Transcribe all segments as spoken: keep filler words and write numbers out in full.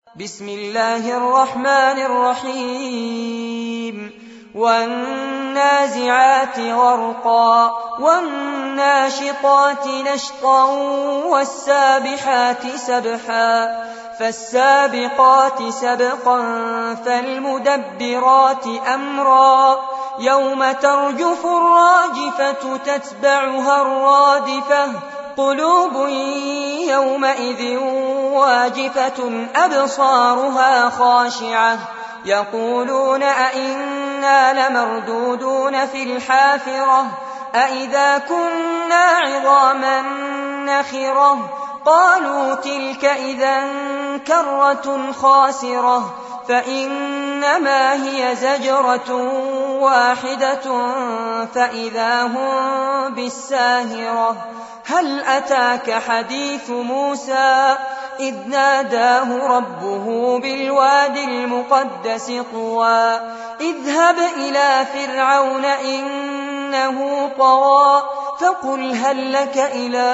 بسم الله الرحمن الرحيم والنازعات غرقا والناشطات نشطا والسابحات سبحا فالسابقات سبقا فالمدبرات أمرا يوم ترجف الراجفة تتبعها الرادفة قلوب يومئذ واجفة أبصارها خاشعة يقولون أئنا لمردودون في الحافرة أئذا كنا عظاما نخرة قالوا تلك إذا كرة خاسرة فإنما هي زجرة واحدة فإذا هم بالساهرة هل أتاك حديث موسى إذ ناداه ربه بالواد المقدس طوى اذهب إلى فرعون إنه طغى فقل هل لك إلى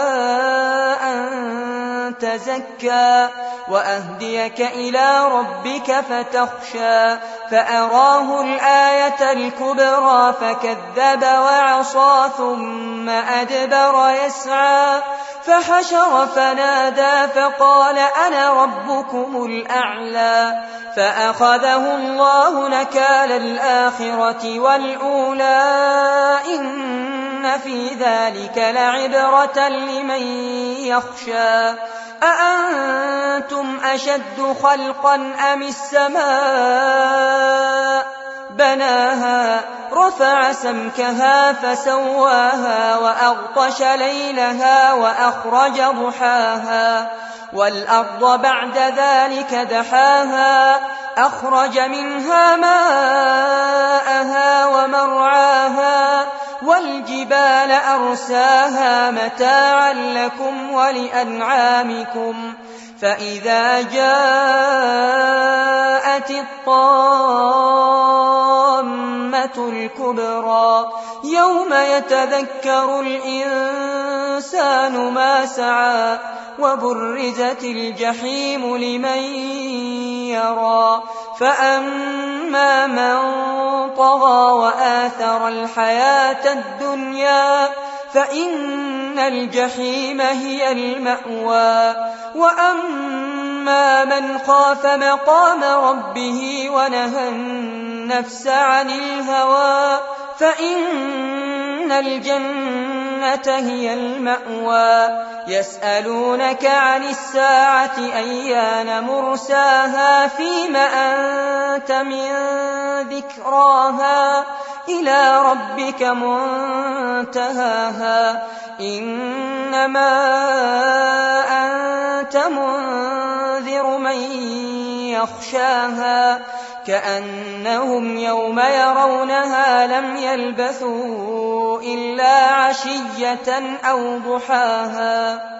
أن تزكى وأهديك إلى ربك فتخشى فأراه الآية الكبرى فكذب وعصى ثم أدبر يسعى فحشر فنادى فقال أنا ربكم الأعلى فأخذه الله نكال الآخرة والأولى إن في ذلك لعبرة لمن يخشى أأنتم أشد خلقا أم السماء بناها رفع سمكها فسواها وأغطش ليلها وأخرج ضحاها والأرض بعد ذلك دحاها أخرج منها ماءها ومرعاها والجبال أرساها متاعا لكم ولأنعامكم فإذا جاءت الطامة الكبرى يوم يتذكر الإنسان ما سعى وبرزت الجحيم لمن يرى فأما من طغى وآثر الحياة الدنيا فإن الجحيم هي المأوى وأما من خاف مقام ربه ونهى النفس عن الهوى فإن الجنة هي المأوى يسألونك عن الساعة أيان مرساها فيم أنت من ذكراها إلى ربك منتهاها إنما أنت منذر من يخشاها كأنهم يوم يرونها لم يلبثوا إلا عشية أو ضحاها